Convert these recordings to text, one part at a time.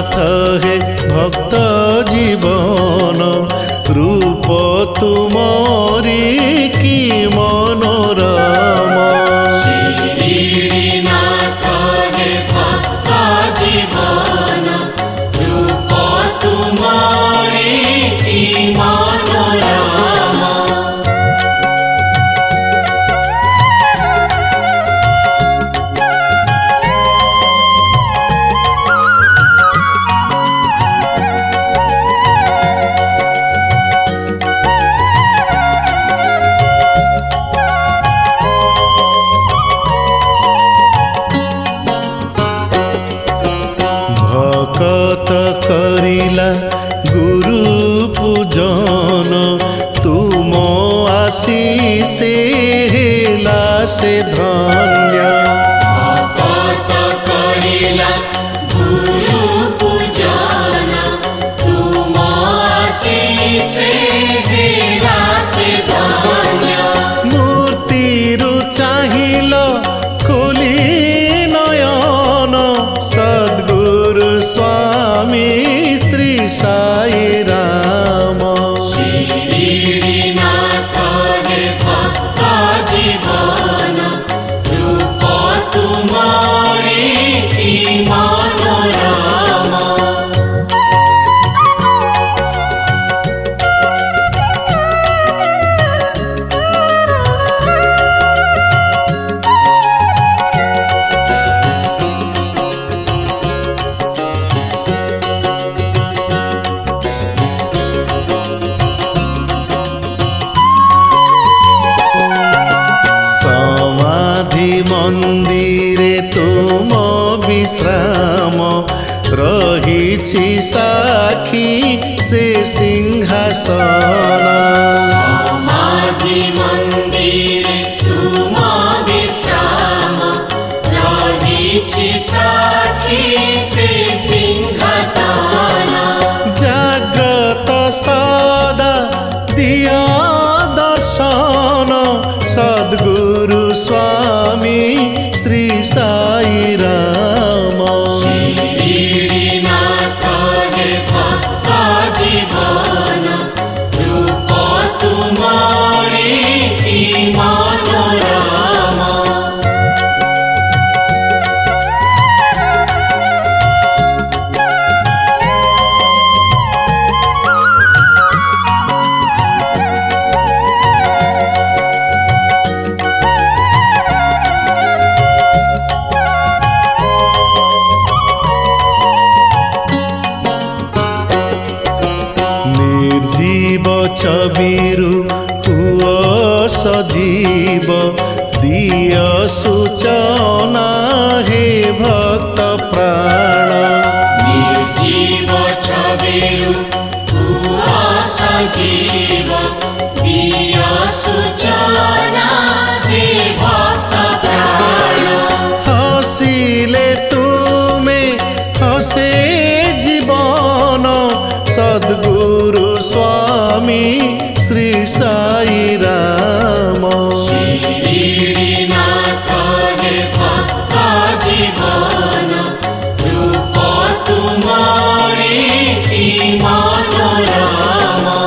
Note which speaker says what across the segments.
Speaker 1: नाथ हे भक्त जीवन रूप तुमरी की मनोरमा।
Speaker 2: शिरडीनाथ हे भक्त जीवन रूप तुमरी की मनोरमा।
Speaker 1: भकत करिला गुरु पूजन तुम आशीष हेला से धन्य।
Speaker 2: भकत करिला गुरु पूजन तुम आशीष हेला से धन्य।
Speaker 1: मूर्तिरु चाहिल खोली नयन सद्गुरु स्वामी श्री साई राम।
Speaker 2: शिरडीनाथ हे भक्त जीवन रूप तुमरी की मनोरमा।
Speaker 1: समाधि मंदिरे तुम विश्राम रहिछि साखी से सिंहासन।
Speaker 2: समाधि मंदिरे तुम विश्राम रहिछि साखी से सिंहासन।
Speaker 1: जाग्रत सदा दिया दर्शन सद्गुरु स्वामी श्री साई राम।
Speaker 2: शिरडीनाथ हे भक्त जीवन रूप तुमरी की मनोरमा।
Speaker 1: निर्जीव छबिरु हुआ सजीव दिय सूचना हे भक्त प्राण।
Speaker 2: निर्जीव छबिरु हुआ सजीव दिय सूचना हे भक्त प्राण।
Speaker 1: हसिले तुमे हसे जीवन सद्गुरु स्वामी श्री साई राम।
Speaker 2: शिरडीनाथ हे भक्त जीवन रूप तुमरी की मनोरमा।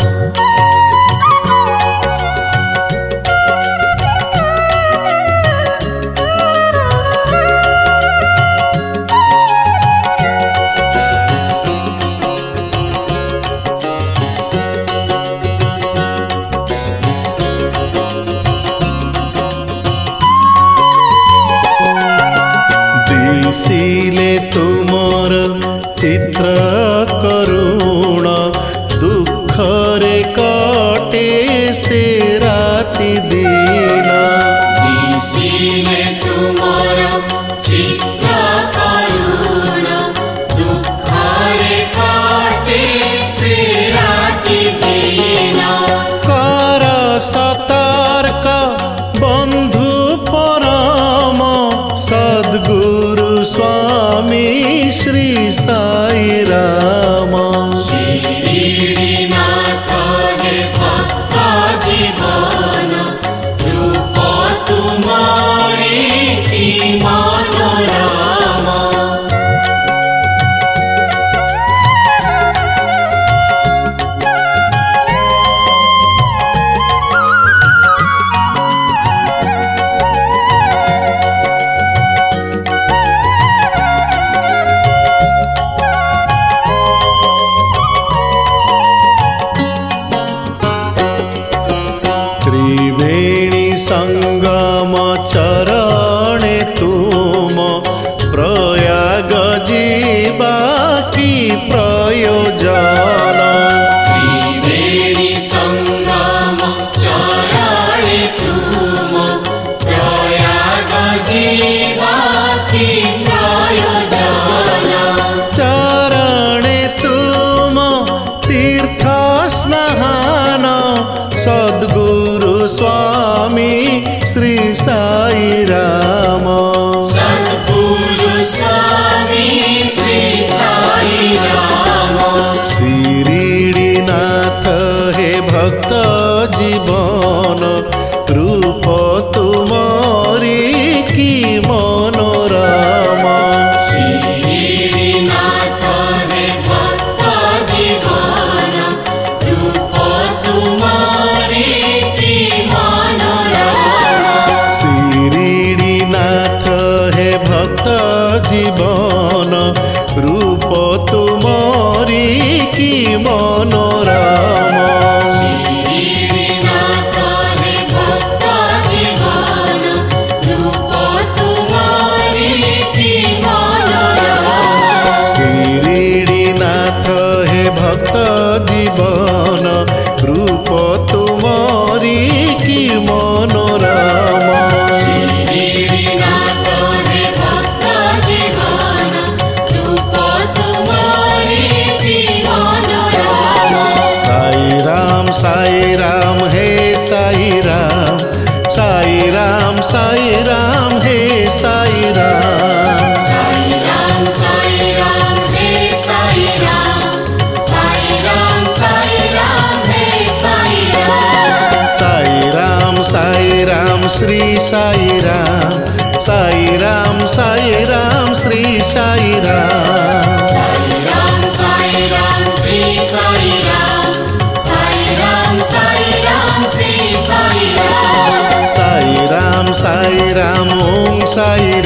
Speaker 1: दिसिले तुमर चित्र करुण दुखरे कटे से राति दिन।
Speaker 2: दिसिले तुमर चित्र करुण दुखरे कटे से राति दिन।
Speaker 1: कर सतर्क बंधु परम सद्गुरु स्वामी श्री साई राम।
Speaker 2: शिरडीनाथ हे भक्त जीवन रूप
Speaker 1: त्रिवेणी संगम चरणे तुम प्रयाग जीवा की प्रयोजन।
Speaker 2: त्रिवेणी संगम चरणे तुम प्रयाग जीवा की प्रयोजन।
Speaker 1: चरणे तुम तीर्थ स्नान सद्गुरु स्वामी श्री साई राम।
Speaker 2: सद्गुरु स्वामी श्री साई राम।
Speaker 1: शिरीडीनाथ हे भक्त जीवन रूप तुमरी की मनोरमा।
Speaker 2: शिरीडीनाथ हे भक्त जीवन रूप तुम्हारे की मनोरमा।
Speaker 1: शिरीडीनाथ हे भक्त जीवन रूप तुमरी की मनोरमा।
Speaker 2: शिरीडीनाथ हे भक्त जीवन रूप तुम्हारे की मनोरमा।
Speaker 1: शिरीडीनाथ हे भक्त जीवन रूप तुमरी की मनोरमा।
Speaker 2: शिरीडीनाथ हे भक्त जीवन रूप तुम्हारे की मनोरमा।
Speaker 1: साई राम हे साई राम, साई राम हे साई राम।
Speaker 2: साई राम हे साई राम। साई राम हे साई राम।
Speaker 1: साई राम श्री साई राम, साई राम श्री साई राम।
Speaker 2: साई राम श्री साई राम। साई राम श्री साई राम।
Speaker 1: साई राम ओम साई